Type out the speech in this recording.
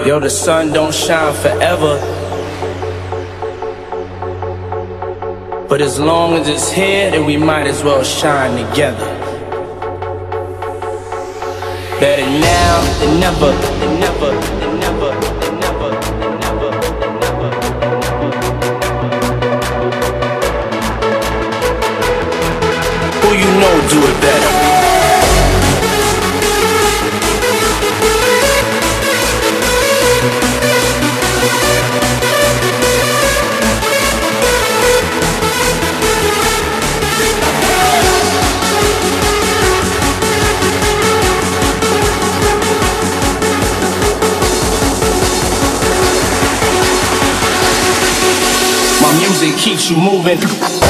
Yo, the sun don't shine forever, but as long as it's here, then we might as well shine together. Better now than never, than never, than never, than never, than never, than never. Who you know do it better? Music keeps you moving.